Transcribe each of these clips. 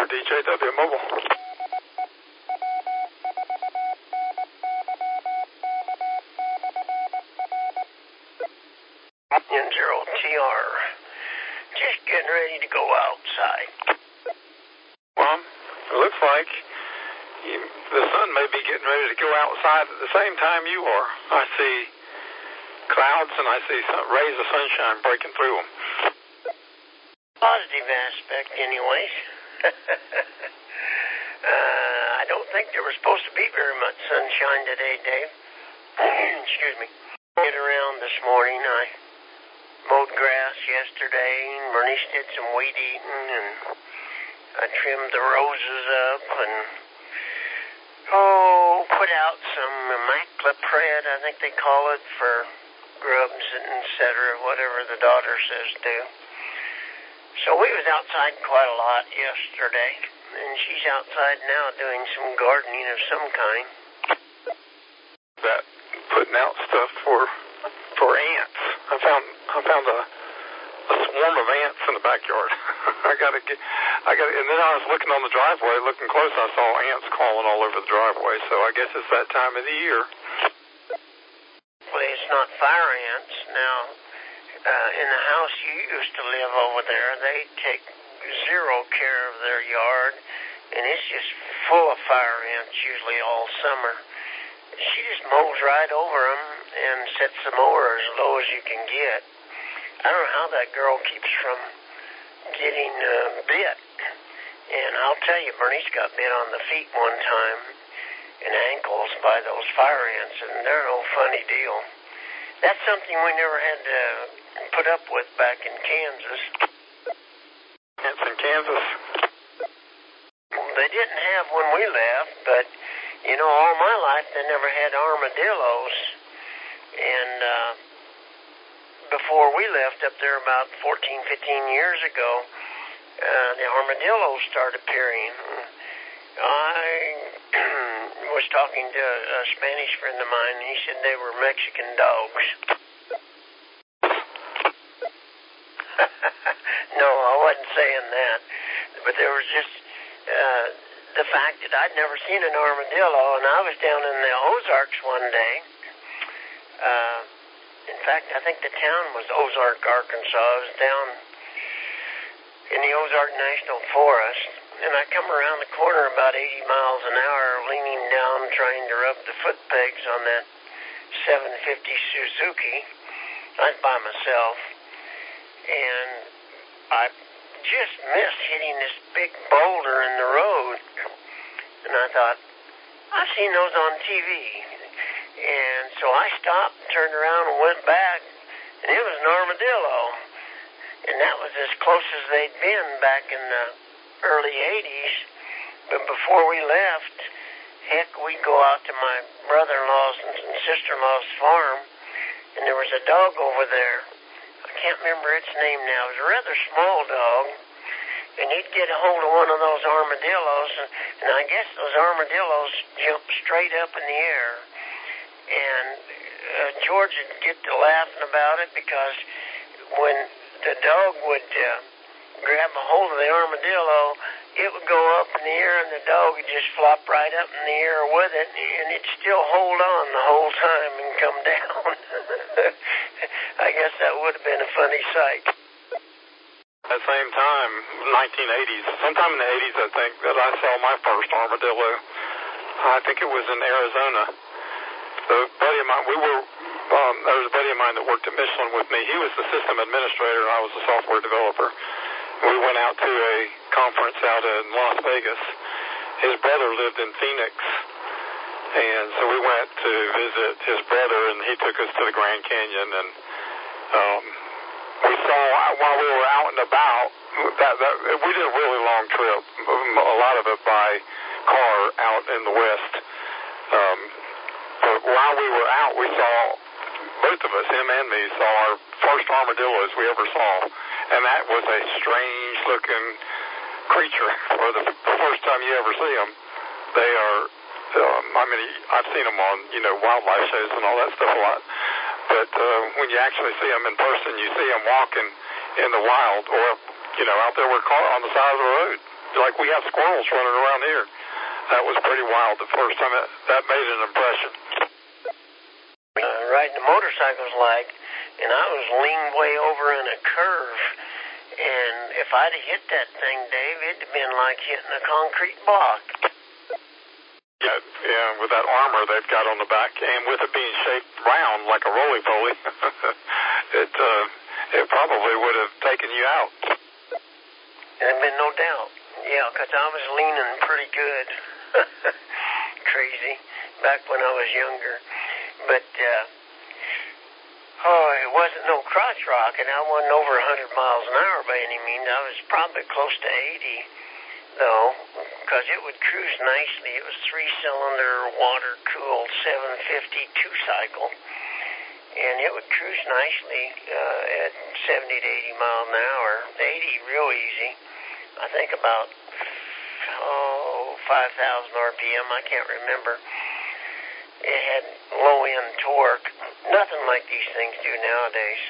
DJW Mobile. N0TR. Just getting ready to go outside. Well, it looks like the sun may be getting ready to go outside at the same time you are. I see clouds and I see some rays of sunshine breaking through them. Positive aspect, anyways. I don't think there was supposed to be very much sunshine today, Dave. Excuse me. Get around this morning. I mowed grass yesterday, and Bernice did some weed eating, and I trimmed the roses up, and put out some imacloprid, I think they call it, for grubs and et cetera, whatever the daughter says do. So we was outside quite a lot yesterday, and she's outside now doing some gardening of some kind. That putting out stuff for ants. I found a swarm of ants in the backyard. I gotta, and then I was looking on the driveway, looking close, I saw ants crawling all over the driveway, so I guess it's that time of the year. Well, it's not fire ants. Now, in the house you used to live over there, they take zero care of their yard, and it's just full of fire ants usually all summer. She just mows right over them and sets the mower as low as you can get. I don't know how that girl keeps from getting bit. And I'll tell you, Bernice got bit on the feet one time and ankles by those fire ants, and they're no funny deal. That's something we never had to put up with back in Kansas. Ants in Kansas? Well, they didn't have when we left, but, you know, all my life they never had armadillos. And before we left up there about 14, 15 years ago, the armadillos started appearing. I was talking to a Spanish friend of mine, and he said they were Mexican dogs. No, I wasn't saying that. But there was just the fact that I'd never seen an armadillo, and I was down in the Ozarks one day. In fact, I think the town was Ozark, Arkansas. I was down in the Ozark National Forest, and I come around the corner about 80 miles an hour, leaning down, trying to rub the foot pegs on that 750 Suzuki. I was by myself, and I just missed hitting this big boulder in the road. And I thought, I've seen those on TV. And so I stopped, turned around, and went back, and it was an armadillo. And that was as close as they'd been back in the early 80s. But before we left, heck, we'd go out to my brother-in-law's and sister-in-law's farm, and there was a dog over there. I can't remember its name now. It was a rather small dog, and he'd get a hold of one of those armadillos, and I guess those armadillos jumped straight up in the air. And George would get to laughing about it, because when the dog would grab a hold of the armadillo, it would go up in the air, and the dog would just flop right up in the air with it, and it'd still hold on the whole time and come down. I guess that would have been a funny sight. At the same time, 1980s, sometime in the 80s, I think, that I saw my first armadillo. I think it was in Arizona. A buddy of mine, there was a buddy of mine that worked at Michelin with me. He was the system administrator, and I was the software developer. We went out to a conference out in Las Vegas. His brother lived in Phoenix, and so we went to visit his brother, and he took us to the Grand Canyon, and we saw, while we were out and about, we did a really long trip, a lot of it by car out in the west. But while we were out, we saw, both of us, him and me, saw our first armadillos we ever saw. And that was a strange-looking creature for the first time you ever see them. They are, I've seen them on, wildlife shows and all that stuff a lot. But when you actually see them in person, you see them walking in the wild or, out there on the side of the road. like we have squirrels running around here. That was pretty wild the first time. That made an impression. Riding the motorcycles and I was leaned way over in a curve, and if I'd have hit that thing, Dave, it'd have been like hitting a concrete block. Yeah, with that armor they've got on the back, and with it being shaped round like a roly-poly, it probably would have taken you out. There'd been no doubt. Yeah, because I was leaning pretty good. Crazy. Back when I was younger. But, it wasn't no crotch rock, and I wasn't over 100 miles an hour by any means. I was probably close to 80, though, because it would cruise nicely. It was 3-cylinder, water-cooled, 750 two-cycle, and it would cruise nicely at 70 to 80 miles an hour. 80 real easy. I think about 5,000 RPM. I can't remember. It had low-end torque. Nothing like these things do nowadays.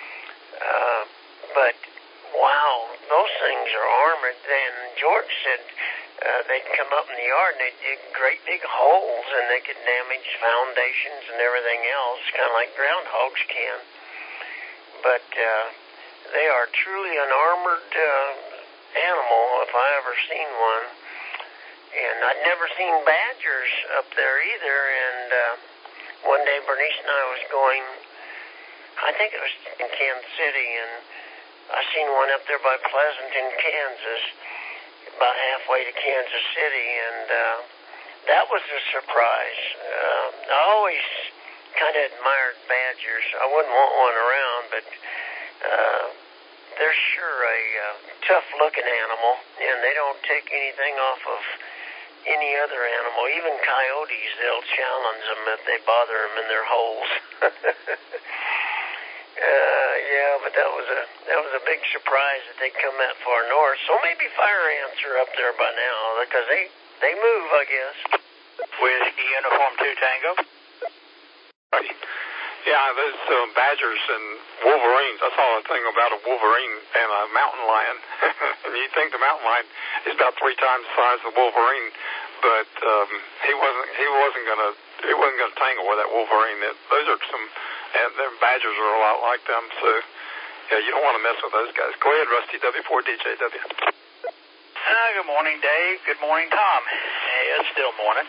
But, wow, those things are armored. Then George said they'd come up in the yard and they'd dig great big holes and they could damage foundations and everything else, kind of like groundhogs can. But they are truly an armored animal, if I ever seen one. And I'd never seen badgers up there either. And one day Bernice and I was going, I think it was in Kansas City, and I seen one up there by Pleasanton, Kansas, about halfway to Kansas City, and that was a surprise. I always kind of admired badgers. I wouldn't want one around, but they're sure a tough-looking animal, and they don't take anything off of any other animal. Even coyotes, they'll challenge them if they bother them in their holes. Yeah, but that was a big surprise that they come that far north. So maybe fire ants are up there by now, because they move, I guess. Whiskey Uniform 2 Tango. Yeah, there's badgers and wolverines. I saw a thing about a wolverine and a mountain lion. And you'd think the mountain lion is about 3 times the size of the wolverine, but he wasn't gonna tangle with that wolverine. Those are some, and the badgers are a lot like them. So yeah, you don't want to mess with those guys. Go ahead, Rusty W4DJW. Good morning, Dave. Good morning, Tom. Hey, it's still morning.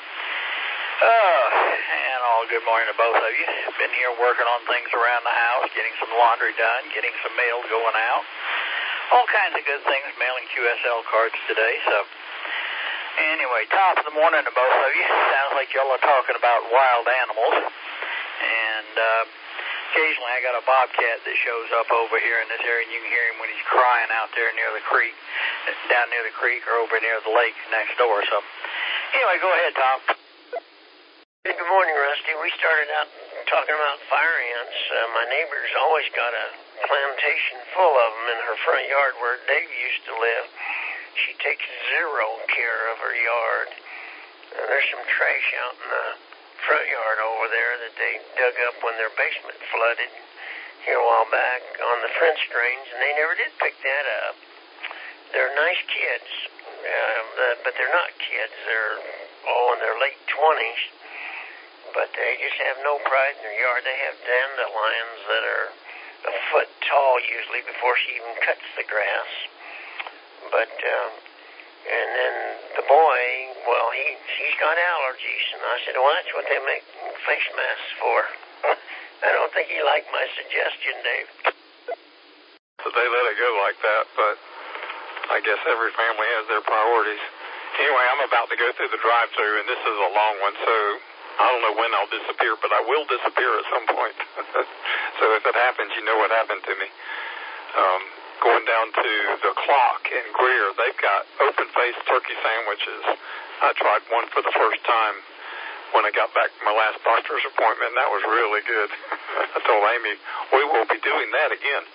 And all good morning to both of you. Been here working on things around the house, getting some laundry done, getting some mail going out. All kinds of good things, mailing QSL cards today. So anyway, top of the morning to both of you. Sounds like y'all are talking about wild animals. And occasionally I got a bobcat that shows up over here in this area, and you can hear him when he's crying out there near the creek, down near the creek or over near the lake next door. So anyway, go ahead, Tom. Good morning, Rusty. We started out talking about fire ants. My neighbor's always got a plantation full of them in her front yard where Dave used to live. She takes zero care of her yard. There's some trash out in the front yard over there that they dug up when their basement flooded here a while back on the French drains, and they never did pick that up. They're nice kids, but they're not kids. They're all in their late 20s. But they just have no pride in their yard. They have dandelions that are a foot tall usually before she even cuts the grass. But, and then the boy, well, he's got allergies. And I said, well, that's what they make face masks for. I don't think he liked my suggestion, Dave. So they let it go like that, but I guess every family has their priorities. Anyway, I'm about to go through the drive-thru, and this is a long one, so I don't know when I'll disappear, but I will disappear at some point. So if it happens, you know what happened to me. Going down to the Clock in Greer, they've got open-faced turkey sandwiches. I tried one for the first time when I got back from my last doctor's appointment, and that was really good. I told Amy, we will be doing that again.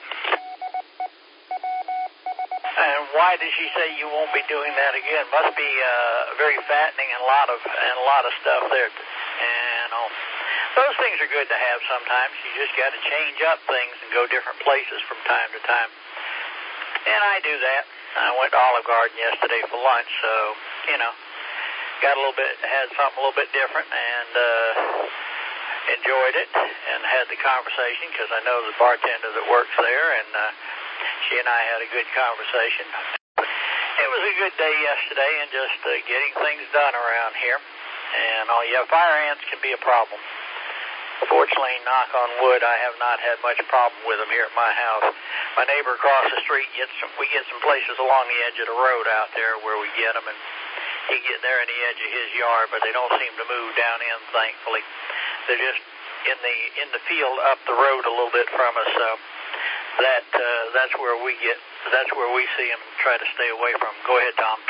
And why did she say you won't be doing that again? Must be very fattening and a lot of stuff there. And those things are good to have sometimes. You just got to change up things and go different places from time to time. And I do that. I went to Olive Garden yesterday for lunch, so, had something a little bit different, and enjoyed it, and had the conversation, because I know the bartender that works there, and she and I had a good conversation. It was a good day yesterday, and just getting things done around here. And, fire ants can be a problem. Fortunately, knock on wood, I have not had much problem with them here at my house. My neighbor across the street, we get some places along the edge of the road out there where we get them, and he get there in the edge of his yard, but they don't seem to move down in, thankfully. They're just in the field up the road a little bit from us, so that's where we see them and try to stay away from them. Go ahead, Tom.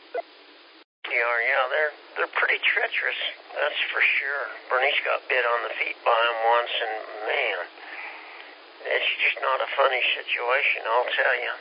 Yeah, they're pretty treacherous, that's for sure. Bernice got bit on the feet by them once, and man, it's just not a funny situation, I'll tell you.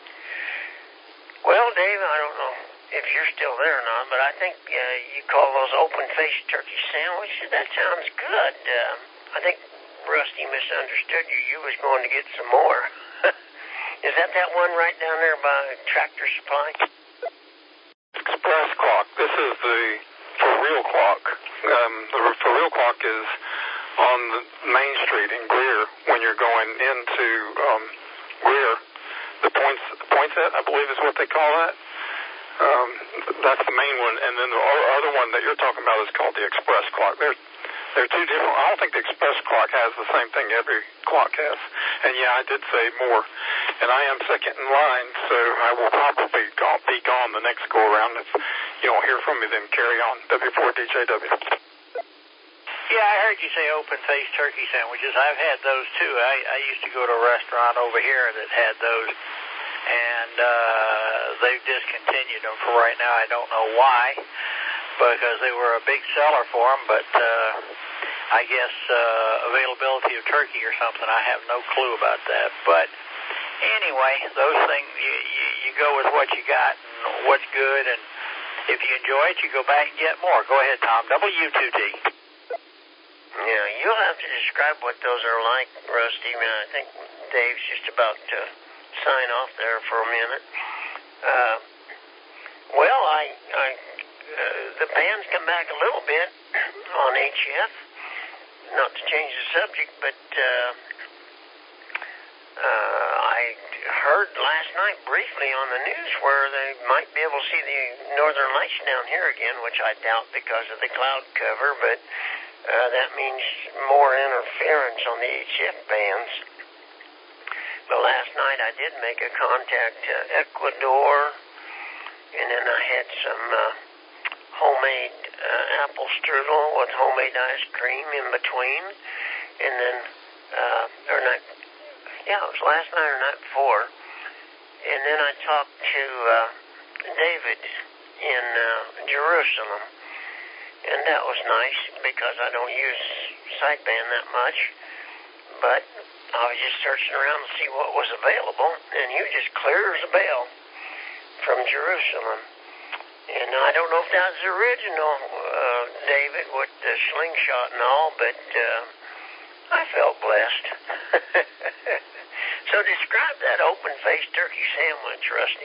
Well, Dave, I don't know if you're still there or not, but I think you call those open-faced turkey sandwiches. That sounds good. I think Rusty misunderstood you. You was going to get some more. Is that one right down there by Tractor Supply? Express clock. This is the for real clock. The for real clock is on the Main Street in Greer when you're going into Greer. The Poinsett, I believe, is what they call that. That's the main one, and then the other one that you're talking about is called the Express clock. They're two different. I don't think the Express clock has the same thing every clock has. And yeah, I did say more. And I am second in line, so I will probably be gone the next go around. If you don't hear from me, then carry on. W4DJW. Yeah, I heard you say open-faced turkey sandwiches. I've had those too. I used to go to a restaurant over here that had those, and they've discontinued them for right now. I don't know why, because they were a big seller for them, but I guess availability of turkey or something, I have no clue about that. But anyway, those things, you go with what you got and what's good, and if you enjoy it, you go back and get more. Go ahead, Tom. W2D. Yeah, you'll have to describe what those are like, Rusty. I think Dave's just about to sign off there for a minute. Well, the band's come back a little bit on HF. Not to change the subject, but I heard last night briefly on the news where they might be able to see the Northern Lights down here again, which I doubt because of the cloud cover, but that means more interference on the HF bands. But last night I did make a contact to Ecuador, and then I had some homemade apple strudel with homemade ice cream in between, and then, it was last night or night before, and then I talked to David in Jerusalem, and that was nice because I don't use sideband that much, but I was just searching around to see what was available, and he was just clear as a bell from Jerusalem. And I don't know if that was the original David with the slingshot and all, but I felt blessed. So describe that open-faced turkey sandwich, Rusty.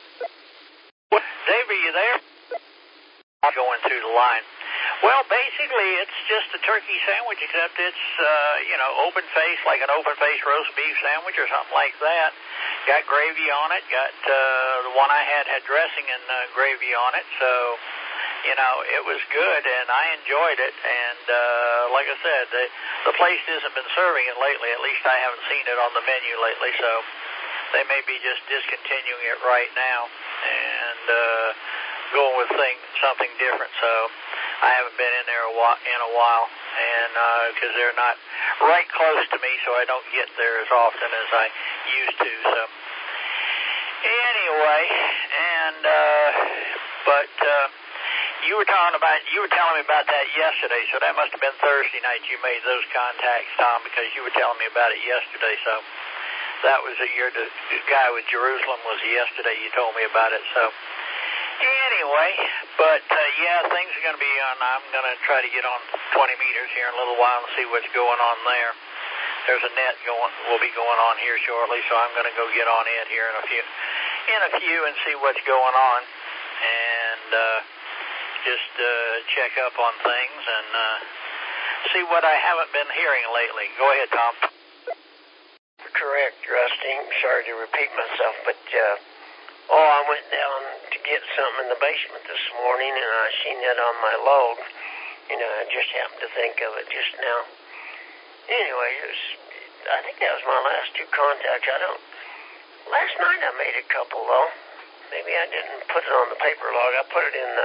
Dave, are you there? Going through the line. Well, basically, it's just a turkey sandwich, except it's, open-faced, like an open-faced roast beef sandwich or something like that. Got gravy on it. Got the one I had dressing and gravy on it. So, it was good, and I enjoyed it. And like I said, the place hasn't been serving it lately. At least I haven't seen it on the menu lately. So they may be just discontinuing it right now and going with something different. So I haven't been in there in a while, and because they're not right close to me, so I don't get there as often as I used to. So anyway, and but you were telling me about that yesterday. So that must have been Thursday night you made those contacts, Tom, because you were telling me about it yesterday. So that was the guy with Jerusalem was yesterday. You told me about it. So. Anyway, but things are going to be on. I'm going to try to get on 20 meters here in a little while and see what's going on there. There's a net will be going on here shortly, so I'm going to go get on it here in in a few and see what's going on, and just check up on things and see what I haven't been hearing lately. Go ahead, Tom. Correct, Rusty. Sorry to repeat myself, but I went down to get something in the basement this morning, and I seen that on my load. I just happened to think of it just now. Anyway, I think that was my last two contacts. Last night I made a couple, though. Maybe I didn't put it on the paper log. I put it in the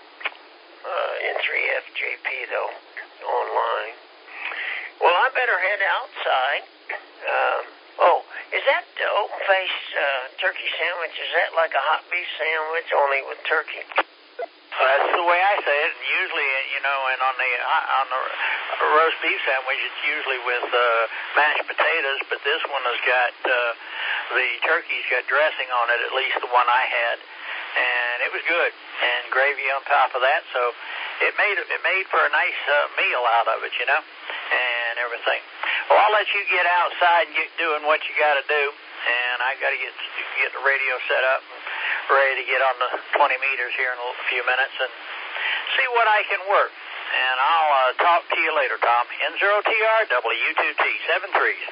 N3FJP, though, online. Well, I better head outside. Is that the open-faced turkey sandwich? Is that like a hot beef sandwich, only with turkey? That's the way I say it. And usually, and on the roast beef sandwich, it's usually with mashed potatoes. But this one has got the turkey's got dressing on it. At least the one I had, and it was good, and gravy on top of that. So it made for a nice meal out of it, and everything. Well, I'll let you get outside and get doing what you got to do, and I got to get the radio set up and ready to get on the 20 meters here in a few minutes and see what I can work. And I'll talk to you later, Tom. N0TR, W2T, 73s.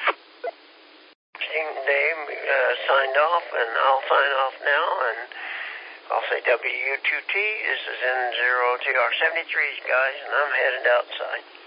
Dave signed off, and I'll sign off now, and I'll say W2T. This is N0TR, 73s, guys, and I'm headed outside.